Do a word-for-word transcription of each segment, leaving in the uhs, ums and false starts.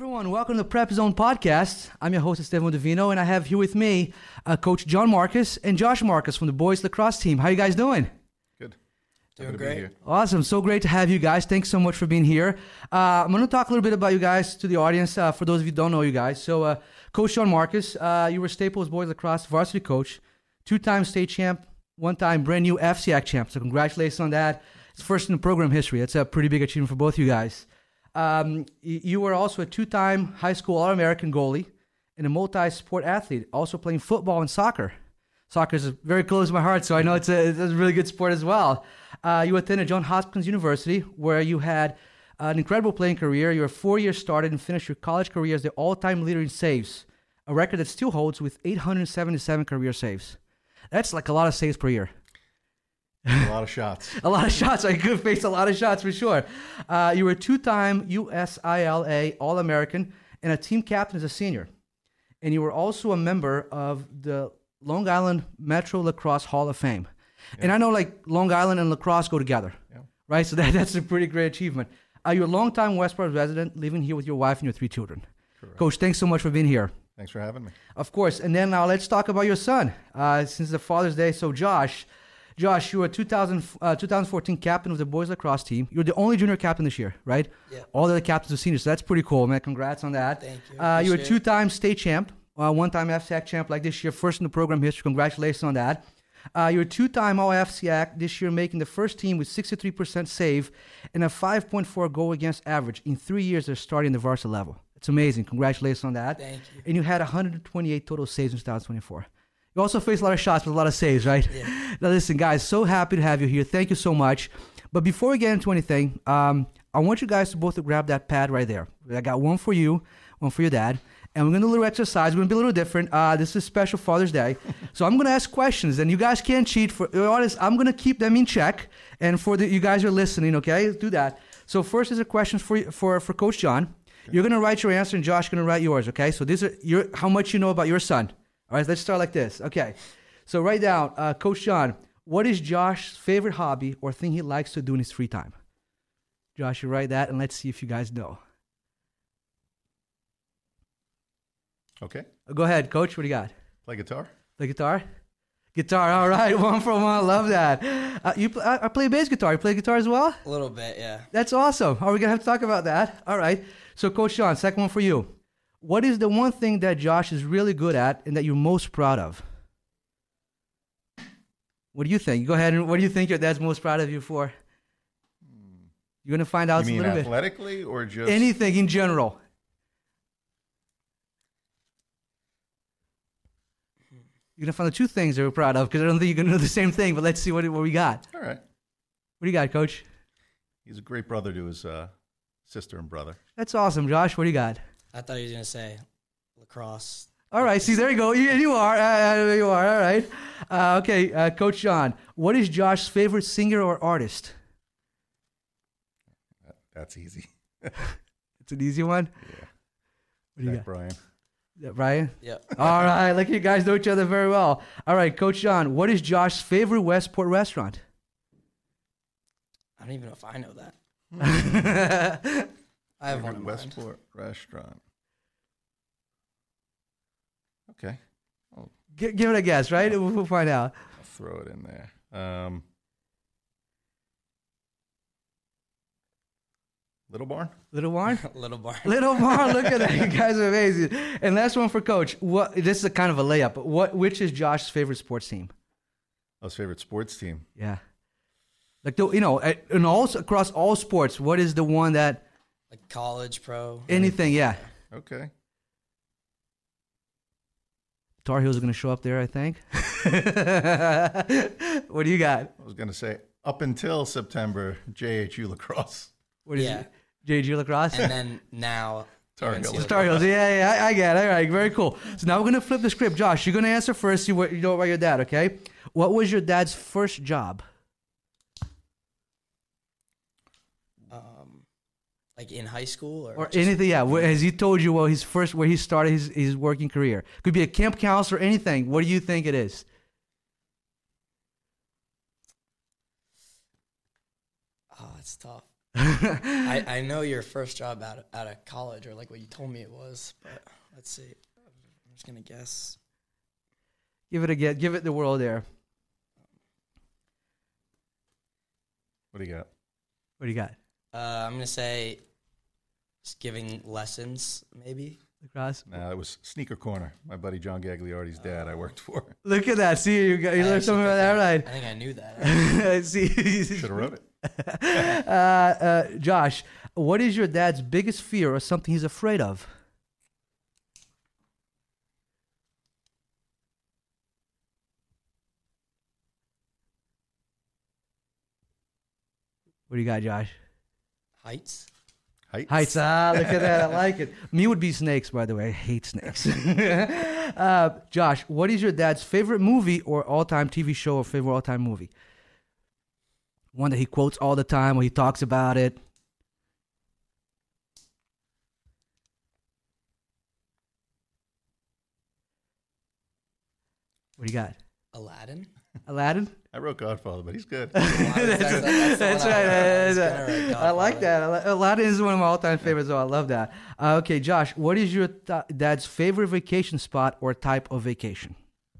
Everyone, welcome to the Prep Zone Podcast. I'm your host, Esteban Divino, and I have here with me uh, Coach John Marcus and Josh Marcus from the boys lacrosse team. How you guys doing? Good. Doing great. Awesome. So great to have you guys. Thanks so much for being here. Uh, I'm going to talk a little bit about you guys to the audience, uh, for those of you who don't know you guys. So, uh, Coach John Marcus, uh, you were Staples boys lacrosse varsity coach, two-time state champ, one-time brand new F C A C champ. So congratulations on that. It's first in the program history. That's a pretty big achievement for both of you guys. Um, you were also a two-time high school All-American goalie and a multi-sport athlete, also playing football and soccer. Soccer is very close to my heart, so I know it's a, it's a really good sport as well. Uh, you attended Johns Hopkins University, where you had an incredible playing career. You were four years started and finished your college career as the all-time leader in saves, a record that still holds with eight hundred seventy-seven career saves. That's like a lot of saves per year. A lot of shots. A lot of shots. I could face a lot of shots for sure. Uh, you were a two-time U S I L A All-American and a team captain as a senior. And you were also a member of the Long Island Metro Lacrosse Hall of Fame. Yeah. And I know like Long Island and lacrosse go together, yeah. right? So that, that's a pretty great achievement. Uh, you're a longtime Westport resident, living here with your wife and your three children. Correct. Coach, thanks so much for being here. Thanks for having me. Of course. And then now let's talk about your son. Uh, since the Father's Day, so Josh... Josh, you were a two thousand, uh, twenty fourteen captain of the boys lacrosse team. You're the only junior captain this year, right? Yeah. All the other captains are seniors, so that's pretty cool, man. Congrats on that. Thank you. Uh, you were a two-time state champ, uh, one-time F C A C champ like this year, first in the program history. Congratulations on that. Uh, you're a two-time All-F C A C this year, making the first team with sixty-three percent save and a five point four goal against average in three years of starting the varsity level. It's amazing. Congratulations on that. Thank you. And you had one hundred twenty-eight total saves in twenty twenty-four. You also faced a lot of shots with a lot of saves, right? Yeah. Now, listen, guys, so happy to have you here. Thank you so much. But before we get into anything, um, I want you guys to both to grab that pad right there. I got one for you, one for your dad. And we're going to do a little exercise. We're going to be a little different. Uh, this is special Father's Day. So I'm going to ask questions, and you guys can't cheat. For honest, I'm going to keep them in check. And for the, you guys are listening, okay? Let's do that. So first is a question for for for Coach John. Okay. You're going to write your answer, and Josh is going to write yours, okay? So these are your how much you know about your son. All right, let's start like this. Okay, so write down, uh, Coach John, what is Josh's favorite hobby or thing he likes to do in his free time? Josh, you write that, and let's see if you guys know. Okay. Go ahead, Coach. What do you got? Play guitar. Play guitar? Guitar, all right. One for one. Love that. Uh, you, pl- I play bass guitar. You play guitar as well? A little bit, yeah. That's awesome. Are we going to have to talk about that? All right. So, Coach John, second one for you. What is the one thing that Josh is really good at and that you're most proud of? What do you think? Go ahead and what do you think your dad's most proud of you for? You're going to find out you a mean little athletically bit. or just... Anything in general. You're going to find the two things that we're proud of because I don't think you're going to know the same thing, but let's see what, what we got. All right. What do you got, Coach? He's a great brother to his uh, sister and brother. That's awesome. Josh, what do you got? I thought he was going to say lacrosse. All right. See, there you go. You, you are. Uh, there you are. All right. Uh, okay. Uh, Coach John, what is Josh's favorite singer or artist? That's easy. It's an easy one? Yeah. What do you got? Brian. Yeah, Brian? Yep. All right. Like you guys know each other very well. All right. Coach John, what is Josh's favorite Westport restaurant? I don't even know if I know that. I have one in Westport restaurant. Okay. I'll, G- give it a guess, right? We'll, we'll find out. I'll throw it in there. Um, Little Barn? Little Barn? Little Barn. Little Barn. Look at that. You guys are amazing. And last one for Coach. What? This is a kind of a layup. But what? Which is Josh's favorite sports team? Oh, his favorite sports team? Yeah. Like, the, you know, in all, across all sports, what is the one that... Like college, pro. Anything, yeah. Okay. Tar Heels are going to show up there, I think. What do you got? I was going to say, up until September, J H U lacrosse. What is yeah. it? J H U lacrosse? And then now... Tar Heels. Tar Heels, yeah, yeah, I, I get it. All right, very cool. So now we're going to flip the script. Josh, you're going to answer first. You, you know about your dad, okay? What was your dad's first job? Um, like in high school? Or, Or just, anything, yeah. Where, has he told you, well, his first, where he started his, his working career? Could be a camp counselor, anything. What do you think it is? Oh, it's tough. I, I know your first job out of, out of college, or like what you told me it was, but let's see. I'm just gonna guess. Give it a get. Give it the world there. What do you got? What do you got? Uh, I'm gonna say just giving lessons, maybe. Lacrosse. No, it was Sneaker Corner. My buddy John Gagliardi's dad I worked for. Look at that. See, you, got, you I learned actually something about think that, I- right? I think I knew that. See, Should have wrote it. uh, uh, Josh, what is your dad's biggest fear or something he's afraid of? What do you got, Josh? Heights. Heights. Heights. Ah, look at that. I like it. Me would be snakes, by the way. I hate snakes. uh, Josh, what is your dad's favorite movie or all-time T V show or favorite all-time movie? One that he quotes all the time when he talks about it. What do you got? Aladdin. Aladdin? I wrote Godfather, but he's good. that's that's the that's one right. I- I was That's gonna right. write I like Godfather. that. Ala- Aladdin is one of my all-time favorites, so I love that. Uh, okay, Josh, what is your th- dad's favorite vacation spot or type of vacation?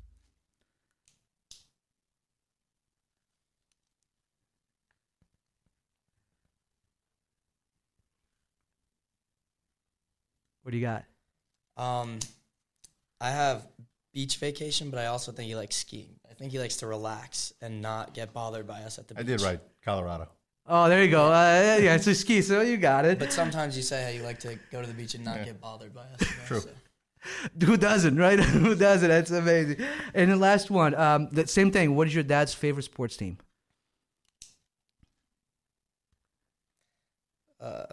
What do you got? Um, I have beach vacation, but I also think he likes skiing. I think he likes to relax and not get bothered by us at the I beach. did write Colorado. Oh, there you go. Uh, yeah, it's a ski, so you got it. But sometimes you say how you like to go to the beach and not Yeah. get bothered by us. You know, True. so. Who doesn't, right? Who doesn't? That's amazing. And the last one, um, the same thing. What is your dad's favorite sports team? Uh,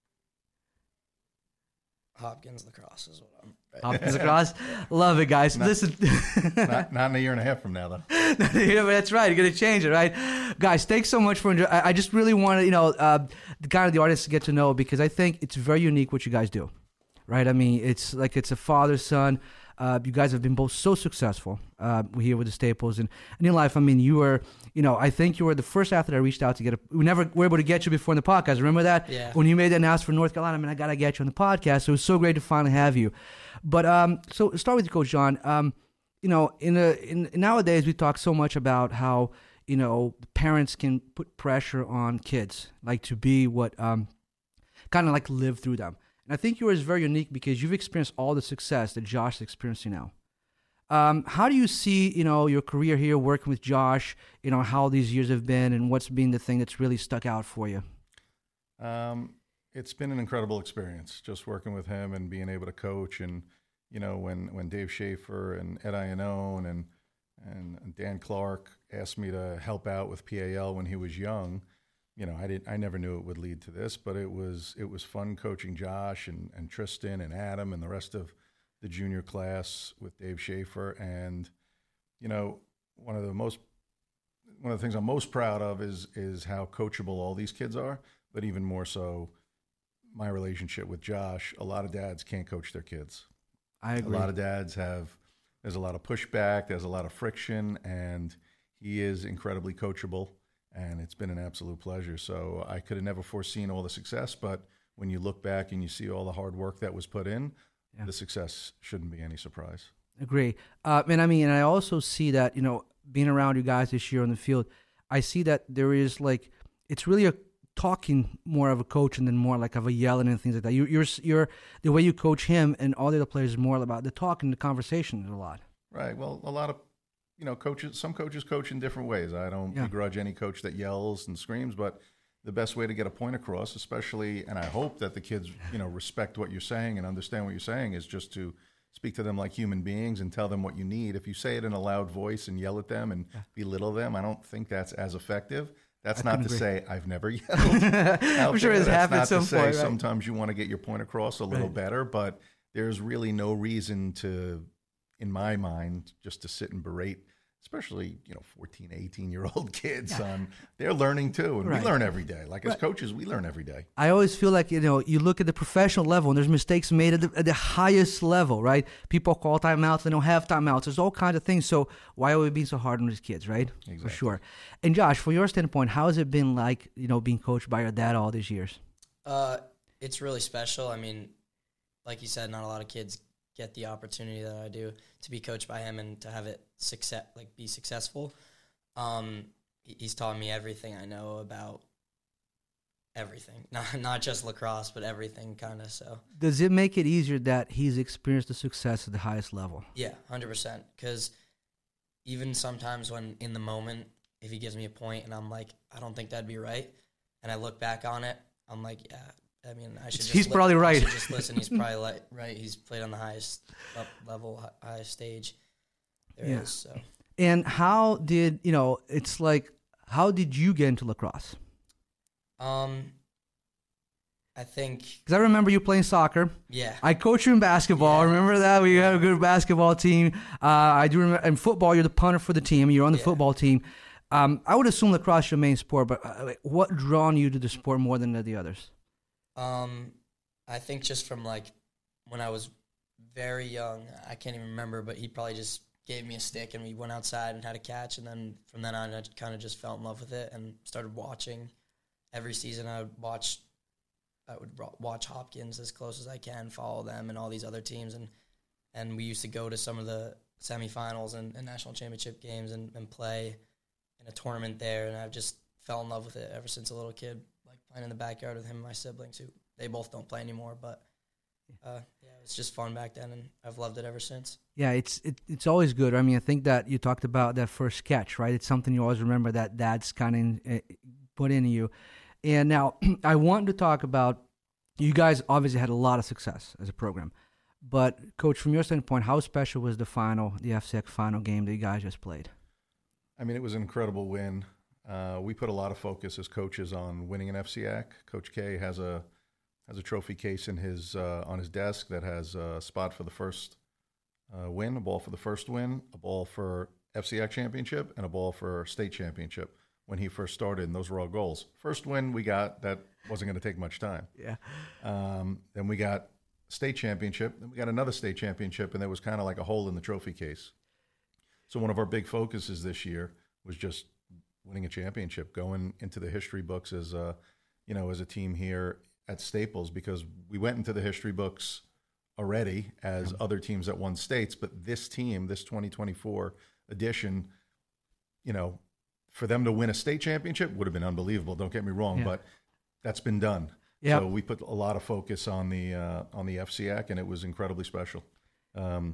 Hopkins lacrosse is what I'm. Right. Hopkins Lacrosse. Love it, guys. Not- Listen. not, not in a year and a half from now, though. Yeah, but that's right. You're gonna change it, right, guys? Thanks so much for. Enjoy- I, I just really wanted, you know, uh, the kind of the audience to get to know, because I think it's very unique what you guys do, right? I mean, it's like it's a father son. Uh, you guys have been both so successful uh, here with the Staples, and, and in life. I mean, you were, you know, I think you were the first athlete I reached out to get. A, we never were able to get you before in the podcast. Remember that? Yeah. When you made that announcement for North Carolina, I mean, I gotta get you on the podcast. So it was so great to finally have you. But um, so start with you, Coach John. Um, you know, in a in nowadays we talk so much about how, you know, parents can put pressure on kids, like to be what um, kind of like live through them. And I think yours is very unique because you've experienced all the success that Josh is experiencing now. Um, how do you see, you know, your career here working with Josh, you know, how these years have been and what's been the thing that's really stuck out for you? Um, it's been an incredible experience just working with him and being able to coach. And, you know, when, when Dave Schaefer and Ed Iannone and, and Dan Clark asked me to help out with P A L when he was young, you know, I didn't, I never knew it would lead to this, but it was, it was fun coaching Josh and, and Tristan and Adam and the rest of the junior class with Dave Schaefer. And, you know, one of the most, one of the things I'm most proud of is, is how coachable all these kids are, but even more so my relationship with Josh. A lot of dads can't coach their kids. I agree. A lot of dads have, there's a lot of pushback, there's a lot of friction, and he is incredibly coachable, and it's been an absolute pleasure. So I could have never foreseen all the success, but when you look back and you see all the hard work that was put in, yeah. the success shouldn't be any surprise. Agree. Uh, and I mean, and I also see that, you know, being around you guys this year on the field, I see that there is like, it's really a talking more of a coach and then more like of a yelling and things like that. You, you're, you're, the way you coach him and all the other players is more about the talking, the conversation a lot. Right. Well, a lot of, you know, coaches, some coaches coach in different ways. I don't yeah. begrudge any coach that yells and screams, but the best way to get a point across, especially, and I hope that the kids, you know, respect what you're saying and understand what you're saying, is just to speak to them like human beings and tell them what you need. If you say it in a loud voice and yell at them and yeah. belittle them, I don't think that's as effective. That's I not to agree. say I've never yelled. I'm sure it's happened at some point. Right? Sometimes you want to get your point across a little right. better, but there's really no reason to, in my mind, just to sit and berate especially, you know, fourteen, eighteen-year-old kids. Yeah. Um, they're learning too, and right. we learn every day. Like as right. coaches, we learn every day. I always feel like, you know, you look at the professional level and there's mistakes made at the, at the highest level, right? People call timeouts, they don't have timeouts. There's all kinds of things. So why are we being so hard on these kids, right? Exactly. For sure. And Josh, from your standpoint, how has it been like, you know, being coached by your dad all these years? Uh, it's really special. I mean, like you said, not a lot of kids get the opportunity that I do to be coached by him and to have it success, like be successful. Um, he's taught me everything I know about everything, not not just lacrosse, but everything kind of. So does it make it easier that he's experienced the success at the highest level? Yeah, one hundred percent. Because even sometimes when in the moment, if he gives me a point and I'm like, I don't think that'd be right, and I look back on it, I'm like, yeah. I mean, I should. Just He's li- probably right. I should just listen. He's probably like, right. He's played on the highest level, highest stage there yeah. is. So. And how did you know? It's like, how did you get into lacrosse? Um, I think because I remember you playing soccer. Yeah. I coached you in basketball. Yeah. Remember that we had a good basketball team. Uh, I do remember in football. You're the punter for the team. You're on the yeah. football team. Um, I would assume lacrosse is your main sport, but uh, what drawn you to the sport more than the others? Um, I think just from like when I was very young, I can't even remember, but he probably just gave me a stick and we went outside and had a catch. And then from then on, I kind of just fell in love with it and started watching. Every season I would watch, I would watch Hopkins as close as I can, follow them and all these other teams. And, and we used to go to some of the semifinals and, and national championship games and, and play in a tournament there. And I've just fell in love with it ever since a little kid. Playing in the backyard with him and my siblings, who they both don't play anymore, but uh, yeah, it was just fun back then, and I've loved it ever since. Yeah, it's it, it's always good. I mean, I think that you talked about that first catch, right? It's something you always remember that dad's kind of uh, put into you. And now I want to talk about, you guys obviously had a lot of success as a program, but Coach, from your standpoint, how special was the final, the F C X final game that you guys just played? I mean, it was an incredible win. Uh, we put a lot of focus as coaches on winning an F C A C. Coach K has a has a trophy case in his uh, on his desk that has a spot for the first uh, win, a ball for the first win, a ball for F C A C championship, and a ball for state championship when he first started, and those were all goals. First win we got, that wasn't going to take much time. Yeah. Um, then we got state championship, then we got another state championship, and there was kind of like a hole in the trophy case. So one of our big focuses this year was just winning a championship, going into the history books as a, you know, as a team here at Staples, because we went into the history books already as other teams that won states, but this team, this twenty twenty-four edition, you know, for them to win a state championship would have been unbelievable. Don't get me wrong, yeah. but that's been done. Yep. So we put a lot of focus on the uh, on the F C A C, and it was incredibly special. Um,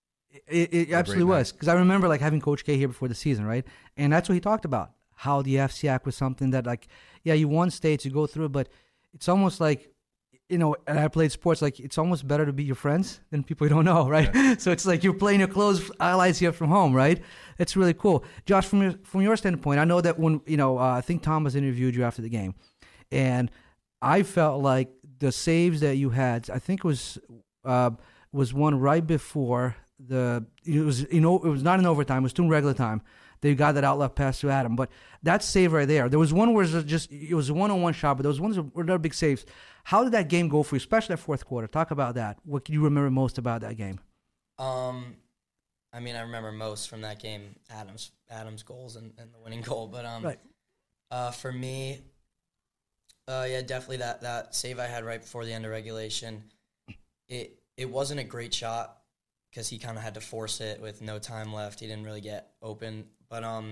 It, it absolutely was, because I remember like having Coach K here before the season, right? And that's what he talked about, how the F C A C was something that, like, yeah, you won states, you go through it, but it's almost like, you know, and I played sports, like it's almost better to beat your friends than people you don't know, right? Yeah. So it's like you're playing your close allies here from home, right? It's really cool. Josh, from your, from your standpoint, I know that when, you know, uh, I think Thomas interviewed you after the game, and I felt like the saves that you had, I think it was uh, was one right before the it was you know it was not in overtime, it was still in regular time. They got that outlet pass to Adam, but that save right there, there was one where it was just it was a one-on-one shot, but those ones were another big saves. How did that game go for you, especially that fourth quarter? Talk about that. What can you remember most about that game? Um, I mean, I remember most from that game Adam's Adam's goals and, and the winning goal, but um, right. uh, for me, uh, yeah, definitely that that save I had right before the end of regulation. It it wasn't a great shot, because he kind of had to force it with no time left. He didn't really get open. But um,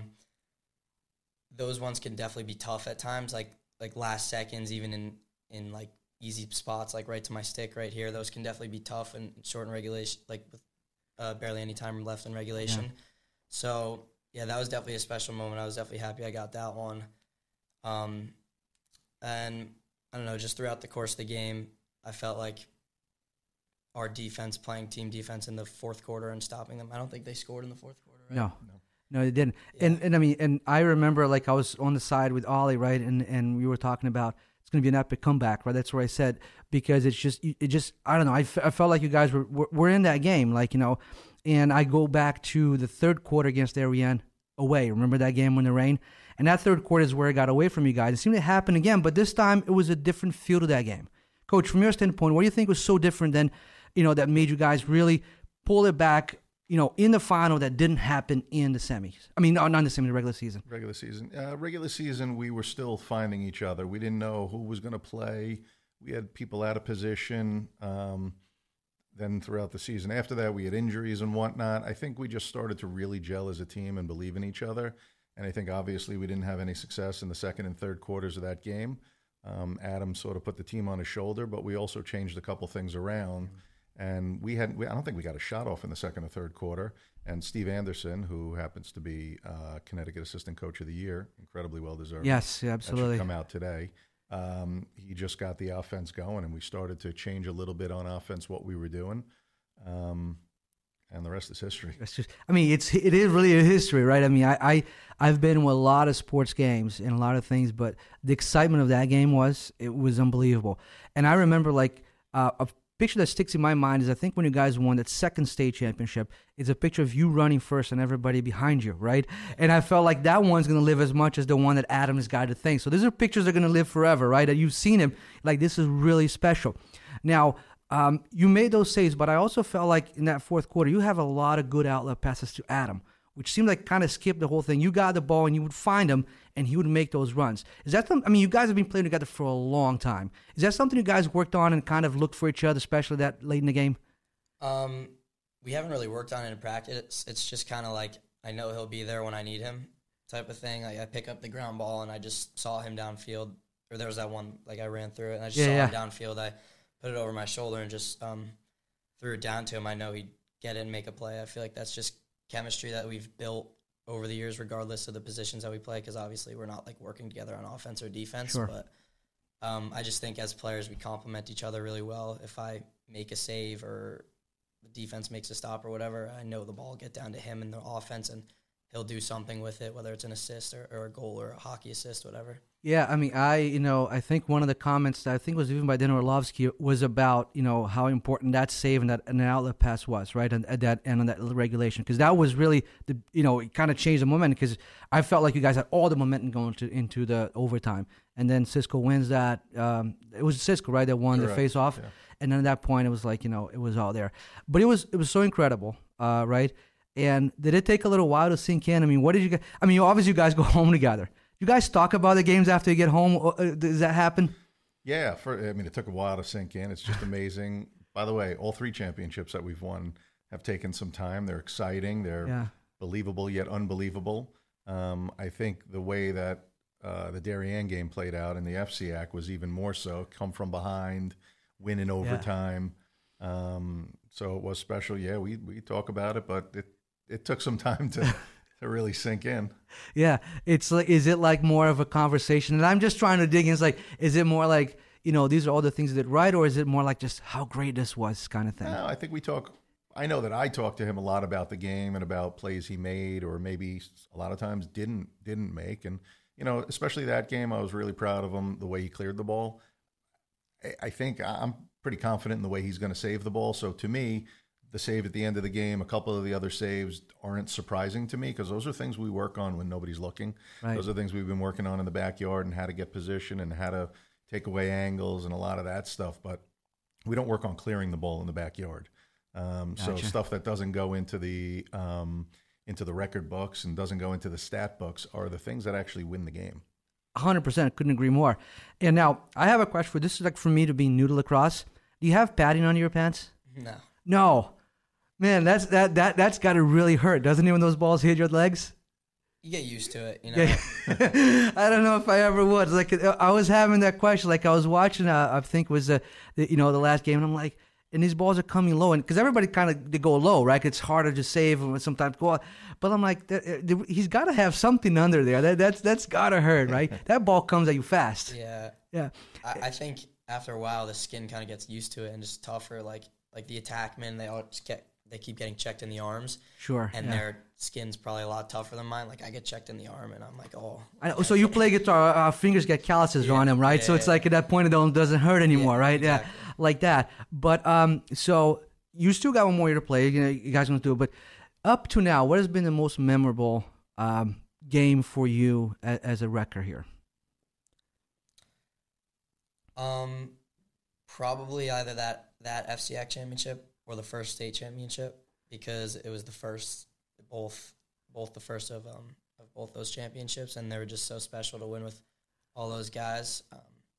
those ones can definitely be tough at times, like like last seconds, even in, in like easy spots, like right to my stick right here. Those can definitely be tough and short in regulation, like with uh, barely any time left in regulation. Yeah. So, yeah, that was definitely a special moment. I was definitely happy I got that one. Um, and I don't know, just throughout the course of the game, I felt like our defense playing team defense in the fourth quarter and stopping them. I don't think they scored in the fourth quarter, right? No, no, no they didn't. Yeah. And and I mean, and I remember like I was on the side with Ollie, right? And and we were talking about it's going to be an epic comeback, right? That's where I said, because it's just, it just, I don't know. I, f- I felt like you guys were, were, were in that game, like, you know, and I go back to the third quarter against Darien away. Remember that game when the rain? And that third quarter is where it got away from you guys. It seemed to happen again, but this time it was a different feel to that game. Coach, from your standpoint, what do you think was so different than, you know, that made you guys really pull it back, you know, in the final that didn't happen in the semis? I mean, not in the semis, the regular season. Regular season. Uh, regular season, we were still finding each other. We didn't know who was going to play. We had people out of position. Um, then throughout the season after that, we had injuries and whatnot. I think we just started to really gel as a team and believe in each other. And I think obviously we didn't have any success in the second and third quarters of that game. Um, Adam sort of put the team on his shoulder, but we also changed a couple things around. And we had, we, I don't think we got a shot off in the second or third quarter. And Steve Anderson, who happens to be uh, Connecticut Assistant Coach of the Year, incredibly well deserved. Yes, absolutely. That should come out today. Um, he just got the offense going, and we started to change a little bit on offense what we were doing. Um, and the rest is history. That's just, I mean, it's it is really a history, right? I mean, I, I I've been with a lot of sports games and a lot of things, but the excitement of that game was it was unbelievable. And I remember like uh, a picture that sticks in my mind is I think when you guys won that second state championship, it's a picture of you running first and everybody behind you, right? And I felt like that one's going to live as much as the one that Adam has got to think. So these are pictures that are going to live forever, right? That you've seen him, like this is really special. Now, um, you made those saves, but I also felt like in that fourth quarter, you have a lot of good outlet passes to Adam, which seemed like kind of skipped the whole thing. You got the ball and you would find him and he would make those runs. Is that something, I mean, you guys have been playing together for a long time. Is that something you guys worked on and kind of looked for each other, especially that late in the game? Um, we haven't really worked on it in practice. It's, it's just kind of like, I know he'll be there when I need him type of thing. Like I pick up the ground ball and I just saw him downfield, or there was that one, like I ran through it and I just yeah, saw yeah. him downfield. I put it over my shoulder and just um, threw it down to him. I know he'd get it and make a play. I feel like that's just chemistry that we've built over the years, regardless of the positions that we play, because obviously we're not like working together on offense or defense. Sure. But um, I just think as players we complement each other really well. If I make a save or the defense makes a stop or whatever, I know the ball will get down to him in the offense and he'll do something with it, whether it's an assist or, or a goal or a hockey assist, whatever. Yeah, I mean, I, you know, I think one of the comments that I think was even by Dan Orlovsky was about, you know, how important that save and that and an outlet pass was, right, and at that end of that regulation, because that was really the, you know, it kind of changed the momentum, because I felt like you guys had all the momentum going to into the overtime, and then Cisco wins that. Um, it was Cisco, right, that won Correct. the face-off, Yeah. and then at that point it was like, you know, it was all there, but it was it was so incredible, uh, right? And did it take a little while to sink in? I mean, what did you guys? I mean, obviously you guys go home together. You guys talk about the games after you get home? Does that happen? Yeah, for, I mean, it took a while to sink in. It's just amazing. By the way, all three championships that we've won have taken some time. They're exciting. They're Yeah. believable yet unbelievable. Um, I think the way that uh, the Darien game played out in the F C A C was even more so. Come from behind, win in overtime. Um, so it was special. Yeah, we we talk about it, but it, it took some time to to really sink in. Yeah, it's like, is it like more of a conversation? And I'm just trying to dig in. It's like, is it more like, you know, these are all the things you did right, or is it more like just how great this was kind of thing? No, I think we talk. I know that I talked to him a lot about the game and about plays he made, or maybe a lot of times didn't didn't make. And you know, especially that game, I was really proud of him the way he cleared the ball. I, I think I'm pretty confident in the way he's going to save the ball. So to me, the save at the end of the game, a couple of the other saves aren't surprising to me, because those are things we work on when nobody's looking. Right. Those are things we've been working on in the backyard, and how to get position and how to take away angles and a lot of that stuff. But we don't work on clearing the ball in the backyard. Um, So Gotcha. stuff that doesn't go into the um, into the record books and doesn't go into the stat books are the things that actually win the game. one hundred percent. Couldn't agree more. And now, I have a question for this. Is like for me to be new to lacrosse. Do you have padding under your pants? No. No. Man, that's that that that's got to really hurt, doesn't it, when those balls hit your legs? You get used to it, you know. Yeah. I don't know if I ever would. Like I was having that question. Like I was watching, uh, I think it was uh, the, you know the last game, and I'm like, and these balls are coming low, and because everybody kind of they go low, right? It's harder to save and sometimes go out. But I'm like, th- th- he's got to have something under there. That that's that's got to hurt, right? That ball comes at you fast. Yeah. Yeah. I, I think after a while, the skin kind of gets used to it and just tougher. Like like the attackmen, they all just get they keep getting checked in the arms. Sure. And yeah. their skin's probably a lot tougher than mine. Like, I get checked in the arm, and I'm like, oh. I know, so you play guitar, our fingers get calluses Yeah, on them, right? yeah, so it's yeah. like at that point it don't, doesn't hurt anymore, Yeah, right? exactly. Yeah, like that. But um, so you still got one more year to play. You know, you guys are gonna do it. But up to now, what has been the most memorable um, game for you as, as a wrecker here? Um, probably either that that F C A C championship or the first state championship, because it was the first, both both the first of um of both those championships, and they were just so special to win with all those guys. Um,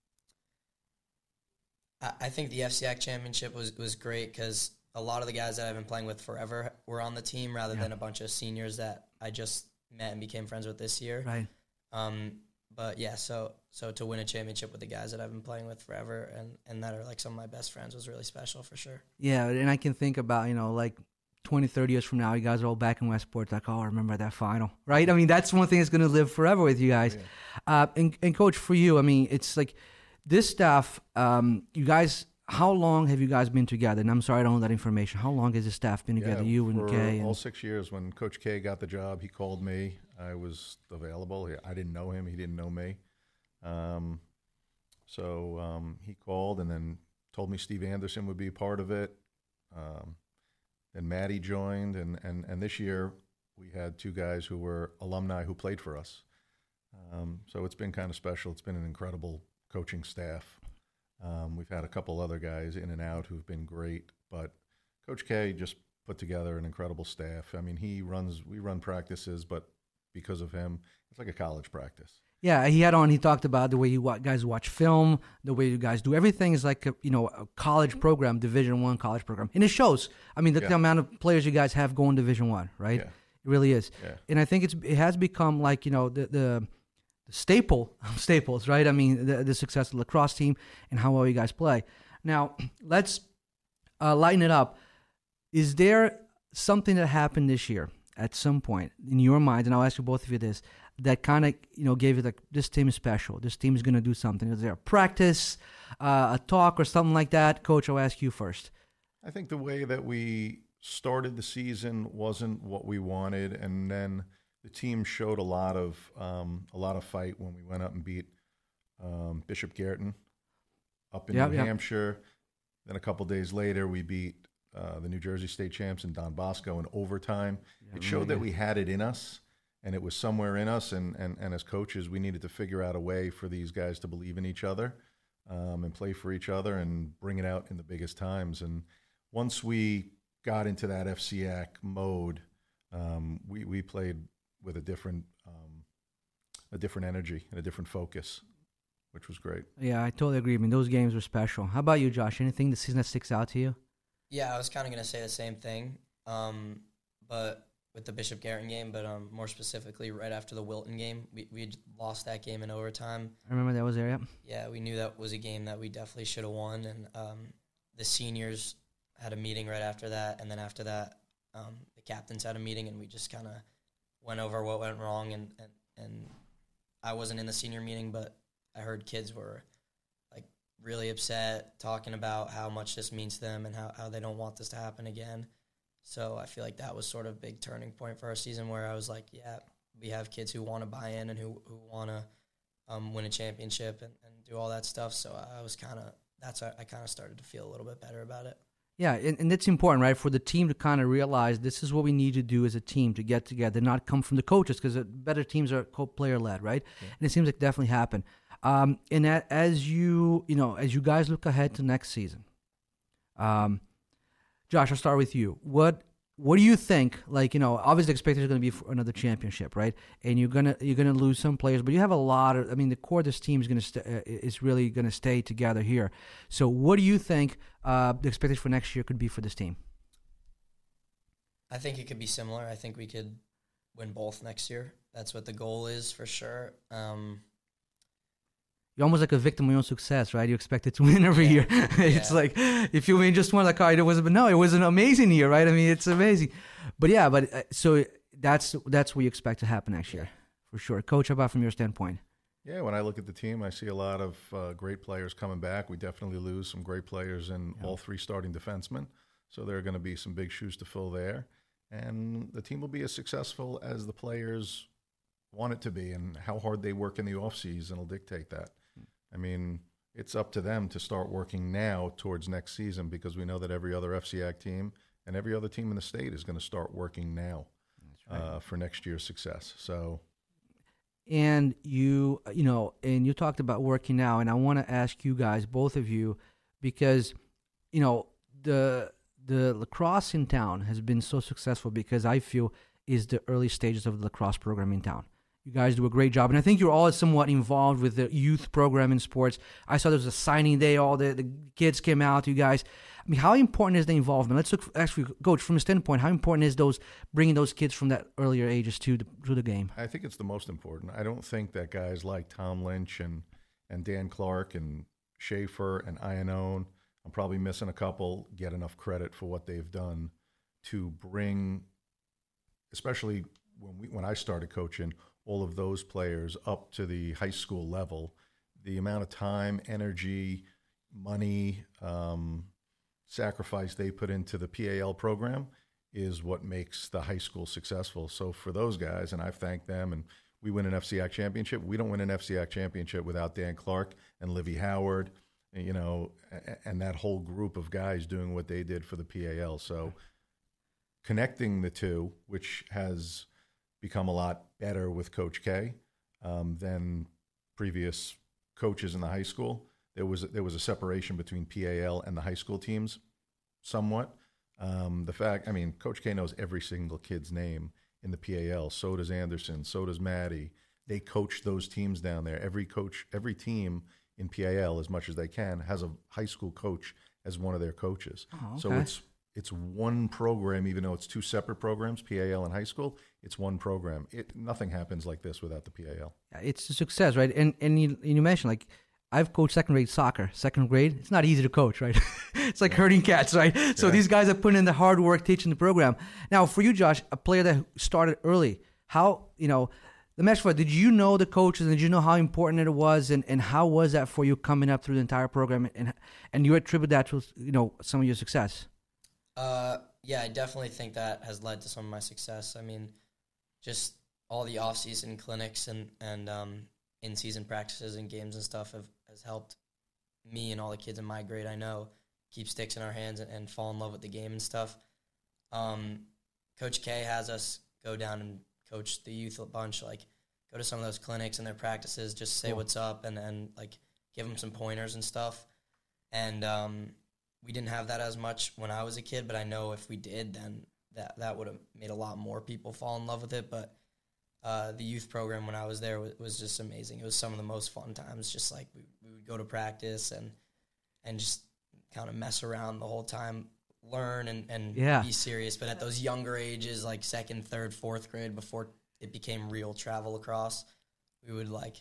I, I think the F C A C championship was was great because a lot of the guys that I've been playing with forever were on the team, rather Yeah. than a bunch of seniors that I just met and became friends with this year. Right. Um, but yeah, so so to win a championship with the guys that I've been playing with forever and, and that are like some of my best friends was really special for sure. Yeah, and I can think about, you know, like twenty, thirty years from now, you guys are all back in Westport, like, oh, I remember that final, right? I mean, that's one thing that's going to live forever with you guys. Yeah. Uh, and, and, Coach, for you, I mean, it's like this staff, um, you guys, how long have you guys been together? And I'm sorry I don't know that information. How long has the staff been together, Yeah, you and for Kay? And all six years. When Coach K got the job, he called me. I was available. I didn't know him. He didn't know me. Um, so um, he called and then told me Steve Anderson would be part of it. Um, then Maddie joined, and, and, and this year we had two guys who were alumni who played for us. Um, so it's been kind of special. It's been an incredible coaching staff. Um, we've had a couple other guys in and out who've been great, but Coach K just put together an incredible staff. I mean, he runs, we run practices, but because of him, it's like a college practice. Yeah, he had on, he talked about the way you wa- guys watch film, the way you guys do everything is like a, you know, a college program, Division One college program. And it shows. I mean, the, Yeah. the amount of players you guys have going Division One, right? Yeah. It really is. Yeah. And I think it's it has become like, you know, the the, the staple of staples, right? I mean, the, the success of the lacrosse team and how well you guys play. Now, let's uh, lighten it up. Is there something that happened this year at some point in your mind, and I'll ask you both of you this, that kind of, you know, gave you like, this team is special, this team is going to do something? Is there a practice, uh, a talk, or something like that? Coach, I'll ask you first. I think the way that we started the season wasn't what we wanted, and then the team showed a lot of um, a lot of fight when we went up and beat um, Bishop Garrett up in Yep, New yep. Hampshire. Then a couple days later, we beat uh, the New Jersey State champs in Don Bosco in overtime. Yeah, It showed really that we had it in us, and it was somewhere in us. And, and, and as coaches, we needed to figure out a way for these guys to believe in each other um, and play for each other and bring it out in the biggest times. And once we got into that F C A C mode, um, we, we played with a different um, a different energy and a different focus, which was great. Yeah, I totally agree. I mean, those games were special. How about you, Josh? Anything this season that sticks out to you? Yeah, I was kind of going to say the same thing, um, but with the Bishop Garrett game, but um, more specifically right after the Wilton game, we we lost that game in overtime. I remember that was there, yep. Yeah, we knew that was a game that we definitely should have won, and um, the seniors had a meeting right after that, and then after that, um, the captains had a meeting, and we just kind of went over what went wrong, and, and, and I wasn't in the senior meeting, but I heard kids were like really upset, talking about how much this means to them and how, how they don't want this to happen again. So I feel like that was sort of a big turning point for our season, where I was like, yeah, we have kids who want to buy in and who, who want to um, win a championship and, and do all that stuff. So I was kind of, that's how I kind of started to feel a little bit better about it. Yeah, and, and it's important, right, for the team to kind of realize this is what we need to do as a team to get together, not come from the coaches, because better teams are co-player-led, right? Yeah. And it seems like it definitely happened. Um, and that, as you, you know, as you guys look ahead to next season, um, Josh, I'll start with you. What What do you think? Like, you know, obviously the expectation is going to be for another championship, right? And you're gonna you're gonna lose some players, but you have a lot of. I mean, the core of this team is going to st- uh, is really going to stay together here. So, what do you think uh, the expectation for next year could be for this team? I think it could be similar. I think we could win both next year. That's what the goal is for sure. Um, You're almost like a victim of your own success, right? You expect it to win every Yeah. year. It's Yeah. like, if you win just one, like, oh, it wasn't, but no, it was an amazing year, right? I mean, it's amazing. But yeah, but uh, so that's that's what you expect to happen next year, for sure. Coach, how about from your standpoint? Yeah, when I look at the team, I see a lot of uh, great players coming back. We definitely lose some great players in Yeah. all three starting defensemen. So there are going to be some big shoes to fill there. And the team will be as successful as the players want it to be, and how hard they work in the offseason will dictate that. I mean, it's up to them to start working now towards next season, because we know that every other F C A C team and every other team in the state is going to start working now right. uh, for next year's success. So, and you, you know, and you talked about working now, and I want to ask you guys, both of you, because, you know, the the lacrosse in town has been so successful because I feel is the early stages of the lacrosse program in town. You guys do a great job, and I think you're all somewhat involved with the youth program in sports. I saw there was a signing day; all the, the kids came out. You guys, I mean, how important is the involvement? Let's look, actually, Coach, from a standpoint, how important is those bringing those kids from that earlier ages to the, to the game? I think it's the most important. I don't think that guys like Tom Lynch and and Dan Clark and Schaefer and Iannone, I'm probably missing a couple, get enough credit for what they've done to bring, especially when we when I started coaching, all of those players up to the high school level. The amount of time, energy, money, um, sacrifice they put into the P A L program is what makes the high school successful. So for those guys, and I've thanked them, and we win an F C A C championship. We don't win an F C A C championship without Dan Clark and Livy Howard, you know, and that whole group of guys doing what they did for the P A L. So connecting the two, which has become a lot better with Coach K um, than previous coaches in the high school. There was there was a separation between P A L and the high school teams, somewhat. Um, the fact, I mean, Coach K knows every single kid's name in the P A L. So does Anderson. So does Maddie. They coach those teams down there. Every coach, every team in P A L, as much as they can, has a high school coach as one of their coaches. Oh, okay. So it's it's one program, even though it's two separate programs, P A L and high school. It's one program. It nothing happens like this without the P A L. It's a success, right? And and you, you mentioned, like, I've coached second grade soccer. Second grade, it's not easy to coach, right? It's like herding cats, right? So yeah. These guys are putting in the hard work teaching the program. Now, for you, Josh, a player that started early, how, you know, the match for, did you know the coaches, and did you know how important it was, and, and how was that for you coming up through the entire program, and and you attribute that to, you know, some of your success? Uh, yeah, I definitely think that has led to some of my success. I mean, just all the off-season clinics and, and um, in-season practices and games and stuff have has helped me and all the kids in my grade, I know, keep sticks in our hands and, and fall in love with the game and stuff. Um, Coach K has us go down and coach the youth a bunch, like go to some of those clinics and their practices, just say cool. what's up and, and like give them some pointers and stuff. And um, we didn't have that as much when I was a kid, but I know if we did, then that, that would have made a lot more people fall in love with it. But uh, the youth program when I was there was, was just amazing. It was some of the most fun times, just like we, we would go to practice and and just kind of mess around the whole time, learn and, and yeah. be serious. But at those younger ages, like second, third, fourth grade, before it became real travel lacrosse, we would like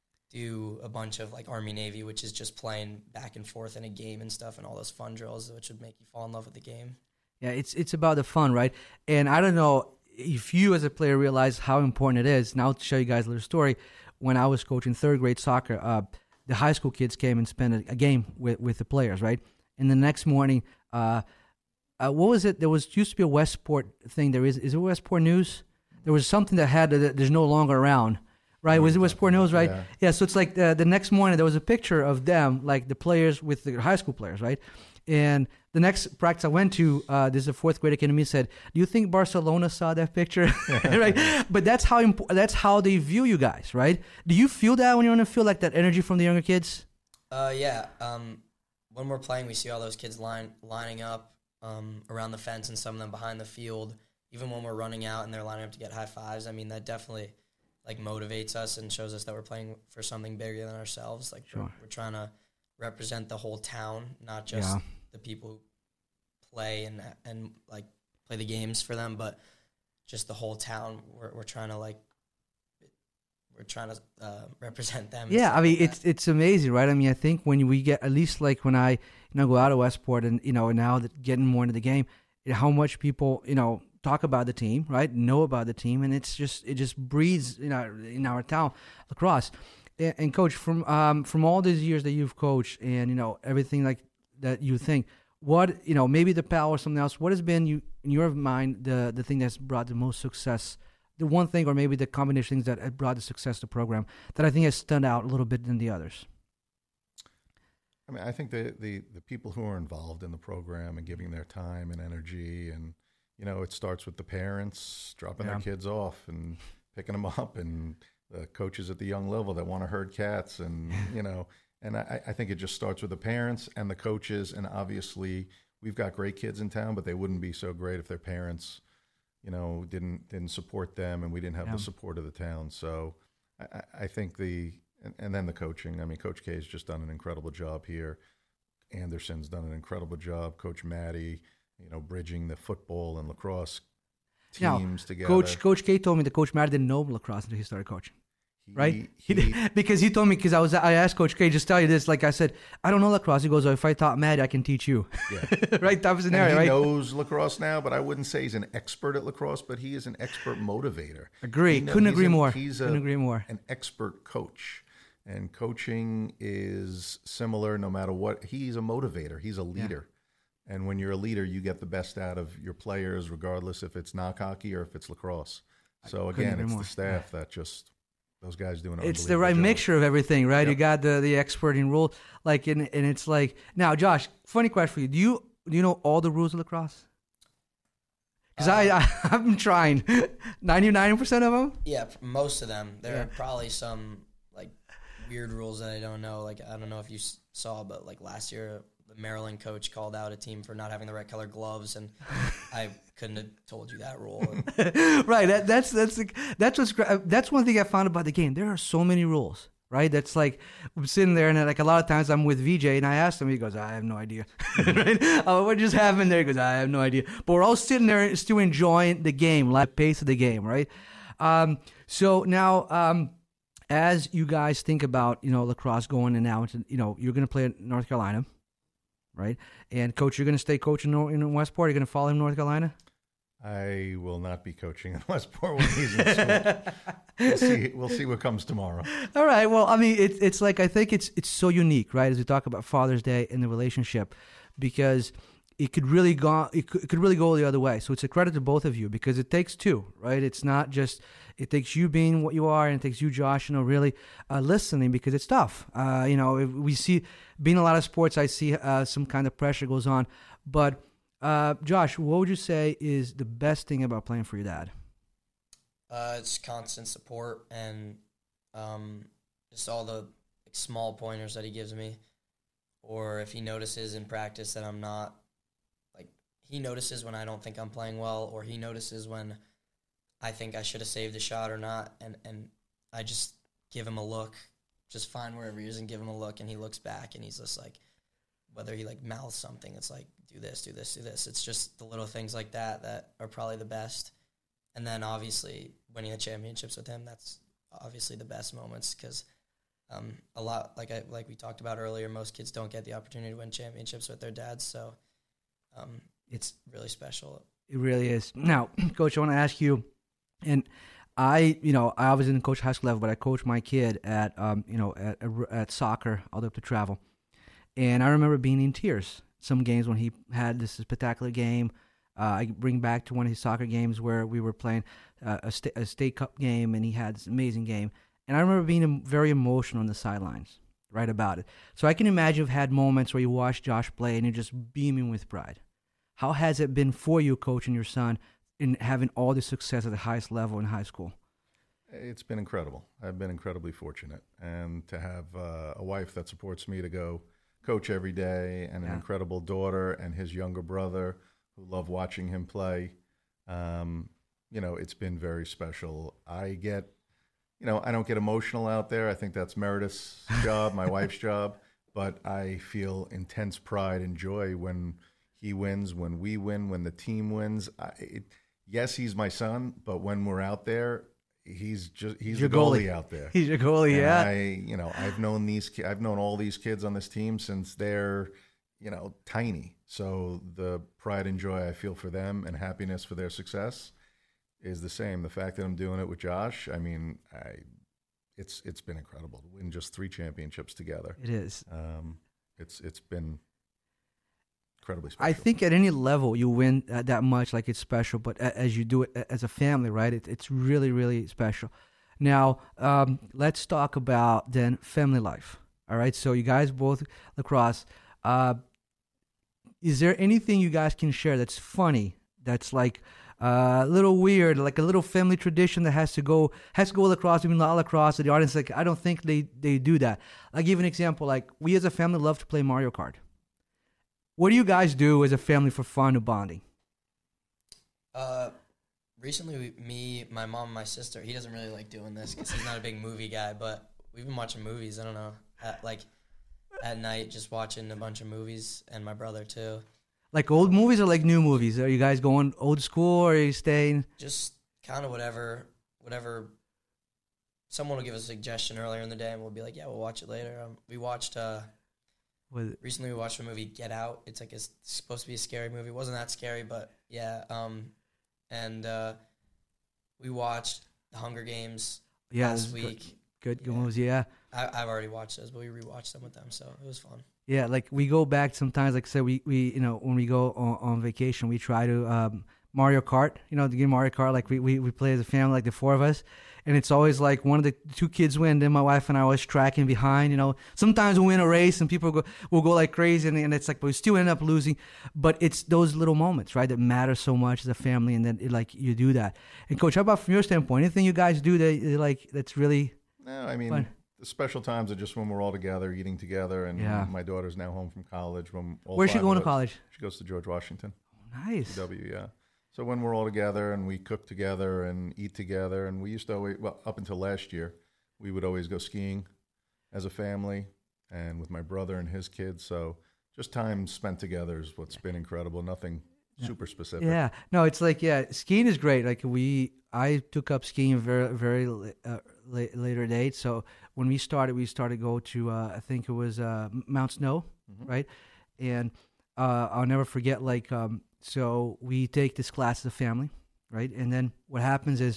do a bunch of like Army Navy, which is just playing back and forth in a game and stuff, and all those fun drills, which would make you fall in love with the game. Yeah, it's it's about the fun, right? And I don't know if you as a player realize how important it is. Now to show you guys a little story, when I was coaching third grade soccer, uh, the high school kids came and spent a, a game with, with the players, right? And the next morning, uh, uh, what was it? There was used to be a Westport thing. There is is it Westport News? There was something that had that there's no longer around, right? Was it Westport News, right? Yeah. yeah so it's like the, the next morning there was a picture of them, like the players with the high school players, right? And the next practice I went to, uh, this is a fourth grade academy, said, "Do you think Barcelona saw that picture?" Right? But that's how imp- that's how they view you guys, right? Do you feel that when you're on the field, like that energy from the younger kids? Uh, yeah. Um, when we're playing, we see all those kids line lining up um, around the fence, and some of them behind the field. Even when we're running out and they're lining up to get high fives, I mean, that definitely like motivates us and shows us that we're playing for something bigger than ourselves. Like sure. we're, we're trying to represent the whole town, not just yeah. the people who play and and like play the games for them, but just the whole town. We're we're trying to like we're trying to uh, represent them. Yeah, I mean like it's that. it's amazing, right? I mean, I think when we get, at least like when I you know go out of Westport and you know now that getting more into the game, how much people you know talk about the team, right? Know about the team, and it's just it just breathes in our in our town, lacrosse. And, and coach, from um from all these years that you've coached, and you know everything like that you think, what, you know, maybe the PAL or something else, what has been, you in your mind, the the thing that's brought the most success, the one thing or maybe the combination of things that have brought the success to the program that I think has stood out a little bit than the others? I mean, I think the, the, the people who are involved in the program and giving their time and energy, and, you know, it starts with the parents dropping Yeah. their kids off and picking them up, and the coaches at the young level that want to herd cats, and, you know, and I, I think it just starts with the parents and the coaches. And obviously we've got great kids in town, but they wouldn't be so great if their parents, you know, didn't, didn't support them, and we didn't have Yeah. the support of the town. So I, I- I think the, and, and then the coaching. I mean, Coach K has just done an incredible job here. Anderson's done an incredible job. Coach Maddie, you know, bridging the football and lacrosse Now, teams together. Coach Coach K told me that Coach Matt didn't know lacrosse until he started coaching. He- Right? He, he- did, because he told me, because I was I asked Coach K, just tell you this, like I said, I don't know lacrosse. He goes, oh, if I taught Matt, I can teach you. Yeah. Right? Type of And scenario, he right? knows lacrosse now, but I wouldn't say he's an expert at lacrosse, but he is an expert motivator. Agree. He know- Couldn't he's agree an- more. He's Couldn't a, agree more. an expert coach. And coaching is similar no matter what. He's a motivator. He's a leader. And when you're a leader, you get the best out of your players, regardless if it's knock hockey or if it's lacrosse. So couldn't again, agree it's more. the staff that just, those guys do an It's the unbelievable right job. mixture of everything, right? You Yep. got the the expert in rule, like, and, and it's like, now, Josh, funny question for you. Do you do you know all the rules of lacrosse? Because I, I, I've been trying. ninety-nine percent of them? Yeah, p- most of them. There Yeah. are probably some like weird rules that I don't know. Like I don't know if you s- saw, but like last year, the Maryland coach called out a team for not having the right color gloves, and I couldn't have told you that rule. Right. That, that's that's the, that's what's gra- that's one thing I found about the game. There are so many rules, right? That's like I'm sitting there, and like a lot of times I'm with V J, and I asked him, he goes, "I have no idea." Right? Oh, what just happened there? He goes, "I have no idea." But we're all sitting there still enjoying the game, like the pace of the game, right? Um, so now, um, as you guys think about, you know, lacrosse going and now into, you know, you're going to play at North Carolina, right? And coach, you're going to stay coaching in, Nor- in Westport. You're going to follow him in North Carolina. I will not be coaching in Westport when he's in school. We'll see. We'll see what comes tomorrow. All right. Well, I mean, it's it's like I think it's it's so unique, right? As we talk about Father's Day and the relationship, because it could really go it could, it could really go the other way. So it's a credit to both of you because it takes two, right? It's not just it takes you being what you are, and it takes you, Josh, you know, really uh, listening because it's tough. Uh, you know, if we see being a lot of sports, I see uh, some kind of pressure goes on, but. Uh, Josh, what would you say is the best thing about playing for your dad? Uh, it's constant support and um, just all the like, small pointers that he gives me. Or if he notices in practice that I'm not, like, he notices when I don't think I'm playing well, or he notices when I think I should have saved a shot or not. And, and I just give him a look, just find wherever he is and give him a look. And he looks back and he's just like, whether he like mouths something, it's like, do this, do this, do this. It's just the little things like that that are probably the best. And then obviously winning the championships with him, that's obviously the best moments because um, a lot, like I, like we talked about earlier, most kids don't get the opportunity to win championships with their dads. So um, it's really special. It really is. Now, Coach, I want to ask you, and I, you know, I was in coach high school level, but I coached my kid at, um, you know, at at soccer all the way up to travel, and I remember being in tears some games when he had this spectacular game. Uh, I bring back to one of his soccer games where we were playing uh, a, sta- a state cup game, and he had this amazing game. And I remember being very emotional on the sidelines, right about it. So I can imagine you've had moments where you watch Josh play and you're just beaming with pride. How has it been for you, coaching your son, in having all the success at the highest level in high school? It's been incredible. I've been incredibly fortunate, and to have uh, a wife that supports me to go coach every day, and an Yeah. incredible daughter and his younger brother who love watching him play. Um, you know, it's been very special. I get, you know, I don't get emotional out there. I think that's Meredith's job, my wife's job, but I feel intense pride and joy when he wins, when we win, when the team wins. I, it, yes, he's my son, but when we're out there, he's just he's Your the goalie, goalie. out there. He's your goalie, And yeah. I, you know, I've known these, ki- I've known all these kids on this team since they're, you know, tiny. So the pride and joy I feel for them and happiness for their success is the same. The fact that I'm doing it with Josh, I mean, I, it's it's been incredible to win just three championships together. It is. Um, it's it's been incredibly special. I think at any level you win uh, that much, like it's special. But a- as you do it a- as a family, right? It, it's really, really special. Now, um, let's talk about then family life. All right. So you guys both lacrosse. Uh, is there anything you guys can share that's funny? That's like uh, a little weird, like a little family tradition that has to go has to go lacrosse, even not lacrosse. The audience, like, I don't think they they do that. I'll give an example. Like, we as a family love to play Mario Kart. What do you guys do as a family for fun or bonding? Uh, recently, we, me, my mom, and my sister. He doesn't really like doing this because he's not a big movie guy. But we've been watching movies. I don't know, at, like at night, just watching a bunch of movies, and my brother too. Like old movies or like new movies? Are you guys going old school or are you staying? Just kind of whatever, whatever. Someone will give us a suggestion earlier in the day, and we'll be like, "Yeah, we'll watch it later." Um, we watched. Uh, With recently, we watched the movie Get Out. It's like a, it's supposed to be a scary movie. It wasn't that scary, but yeah. Um, and uh, we watched The Hunger Games yeah, last good- week. Good, good Yeah. movies, yeah. I, I've already watched those, but we rewatched them with them, so it was fun. Yeah, like we go back sometimes. Like I said, we, we you know when we go on, on vacation, we try to um, Mario Kart. You know, the game Mario Kart. Like we, we, we play as a family, like the four of us, and it's always like one of the two kids win. Then my wife and I are always tracking behind. You know, sometimes we win a race and people go will go like crazy, and, and it's like but we still end up losing. But it's those little moments, right, that matter so much as a family, and then it, like you do that. And Coach, how about from your standpoint? Anything you guys do that like that's really No, I mean, fun? the special times are just when we're all together, eating together. And Yeah. my daughter's now home from college. When all Where's she five going of to us- college? She goes to George Washington. Nice. W, yeah. So when we're all together and we cook together and eat together, and we used to always, well, up until last year, we would always go skiing as a family and with my brother and his kids. So just time spent together is what's been incredible. Nothing Yeah. super specific. Yeah, no, it's like yeah, skiing is great. Like we, I took up skiing very very uh, la- later date. So when we started, we started to go to uh, I think it was uh, Mount Snow, Mhm. right? And uh, I'll never forget. Like um, so we take this class as a family, right? And then what happens is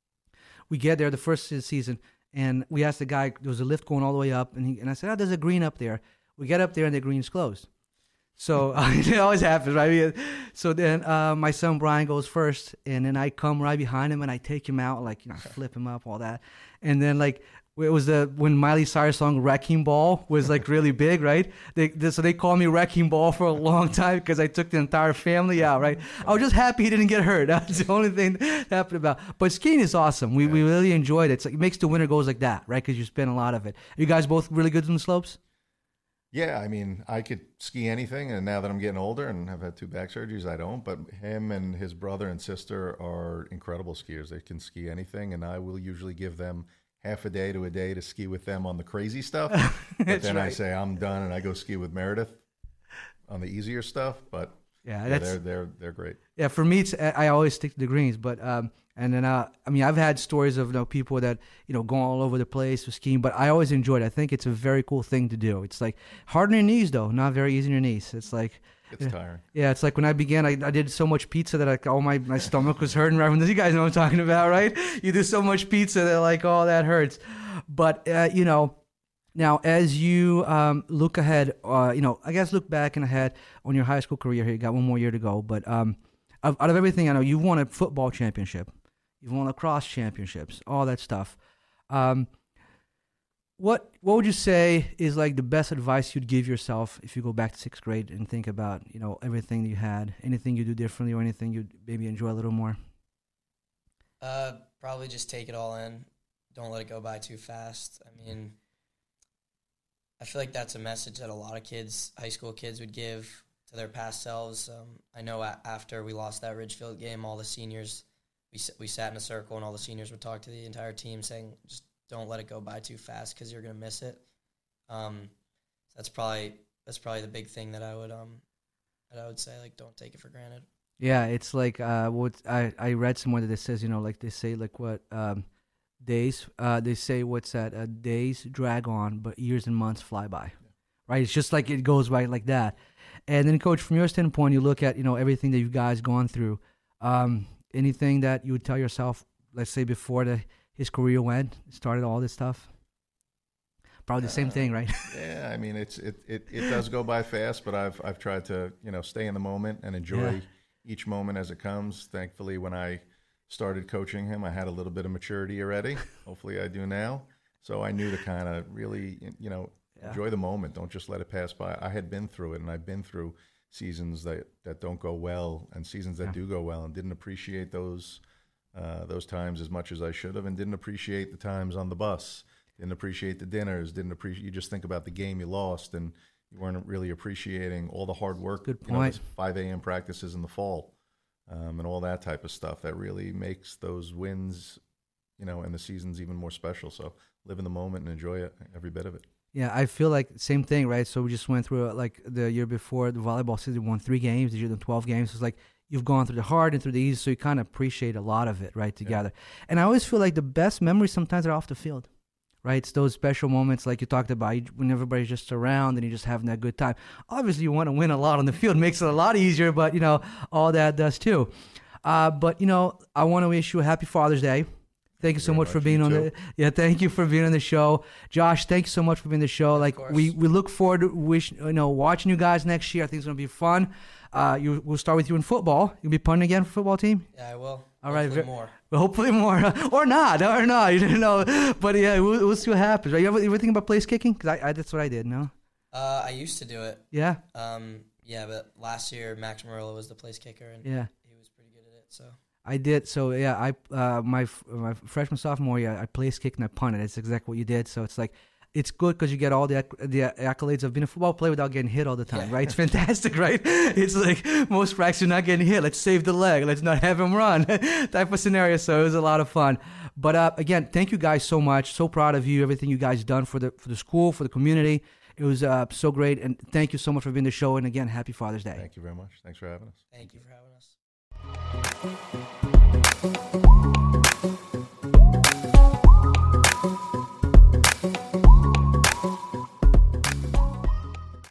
we get there the first season, and we asked the guy. There was a lift going all the way up, and he and I said, "Oh, there's a green up there." We get up there, and the green's closed. So it always happens, right? So then uh, my son Brian goes first, and then I come right behind him, and I take him out, like you know, flip him up, all that. And then like it was the when Miley Cyrus song "Wrecking Ball" was like really big, right? They, they so they called me Wrecking Ball for a long time because I took the entire family out, right? I was just happy he didn't get hurt. That's the only thing that happened about. But skiing is awesome. We we really enjoyed it. It's like, it makes the winter goes like that, right? Because you spend a lot of it. Are you guys both really good on the slopes? Yeah, I mean, I could ski anything, and now that I'm getting older and have had two back surgeries, I don't. But him and his brother and sister are incredible skiers. They can ski anything, and I will usually give them half a day to a day to ski with them on the crazy stuff. But That's then I right. say I'm done, and I go ski with Meredith on the easier stuff. But Yeah, yeah, that's they're they're they're great. yeah. For me, it's I I always stick to the greens, but um, and then uh, I mean, I've had stories of you know people that you know go all over the place with skiing, but I always enjoyed it. I think it's a very cool thing to do. It's like hard on your knees though, not very easy on your knees. It's like It's Yeah. tiring. yeah, it's like when I began, I, I did so much pizza that like all my, my stomach was hurting. Right, you guys know what I'm talking about, right? You do so much pizza that like all that hurts. But uh, you know, now as you um, look ahead, uh, you know, I guess look back and ahead on your high school career. Here, you got one more year to go. But um, out out of everything I know, you've won a football championship, you've won lacrosse championships, all that stuff. Um, what what would you say is like the best advice you'd give yourself if you go back to sixth grade and think about you know everything that you had, anything you do differently or anything you'd maybe enjoy a little more? Uh, probably just take it all in. Don't let it go by too fast. I mean, I feel like that's a message that a lot of kids, high school kids, would give to their past selves. Um, I know a- after we lost that Ridgefield game, all the seniors, we s- we sat in a circle and all the seniors would talk to the entire team saying, just don't let it go by too fast because you're gonna miss it. Um, that's probably that's probably the big thing that I would um that I would say, like, don't take it for granted. Yeah, it's like uh, what I, I read somewhere that it says, you know, like they say, like what um, days, uh, they say what's that? Uh, days drag on, but years and months fly by, right? It's just like it goes by like that. And then, Coach, from your standpoint, you look at you know everything that you guys gone through. Um, anything that you would tell yourself, let's say before the his career went, started all this stuff. Probably the same Uh, thing, right? Yeah, I mean, it's it, it, it does go by fast, but I've I've tried to, you know, stay in the moment and enjoy Yeah. each moment as it comes. Thankfully, when I started coaching him, I had a little bit of maturity already. Hopefully, I do now. So I knew to kind of really, you know, Yeah. enjoy the moment. Don't just let it pass by. I had been through it, and I've been through seasons that, that don't go well and seasons that Yeah. do go well, and didn't appreciate those uh, those times as much as I should have, and didn't appreciate the times on the bus. Didn't appreciate the dinners. Didn't appreciate. You just think about the game you lost, and you weren't really appreciating all the hard work. Good You know, point. those five a.m. practices in the fall, um, and all that type of stuff. That really makes those wins, you know, and the seasons even more special. So live in the moment and enjoy it, every bit of it. Yeah, I feel like same thing, right? So we just went through uh, like the year before the volleyball season, won three games. This year, done twelve games. It's like you've gone through the hard and through the easy, so you kind of appreciate a lot of it, right? Together. And I always feel like the best memories sometimes are off the field, right? It's those special moments like you talked about you- when everybody's just around and you're just having that good time. Obviously, you want to win a lot on the field, makes it a lot easier, but you know all that does too. Uh, but you know, I want to wish you a happy Father's Day. Thank you so Very much for much. being You on too. the yeah. Thank you for being on the show, Josh. Thank you so much for being on the show. Like course. we, we look forward to wish you know watching you guys next year. I think it's gonna be fun. Uh, you we'll start with you in football. You'll be punting again for football team. Yeah, I will. All right, Hopefully ver- more. Well, hopefully more or not or not. You don't know, but yeah, we'll, we'll see what happens. Right? You ever, you ever think about place kicking? Because I, I that's what I did. No. Uh, I used to do it. Yeah. Um, yeah, but last year Max Murillo was the place kicker, and Yeah. he was pretty good at it. So I did. So yeah, I uh, my f- my freshman sophomore year, I place kicked and I punted. It's exactly what you did. So it's like it's good because you get all the acc- the accolades of being a football player without getting hit all the time, Yeah. right? It's fantastic, right? It's like most practice you're not getting hit. Let's save the leg. Let's not have him run type of scenario. So it was a lot of fun. But uh, again, thank you guys so much. So proud of you. Everything you guys done for the for the school, for the community. It was uh, so great. And thank you so much for being on the show. And again, happy Father's Day. Thank you very much. Thanks for having us. thank you for having us.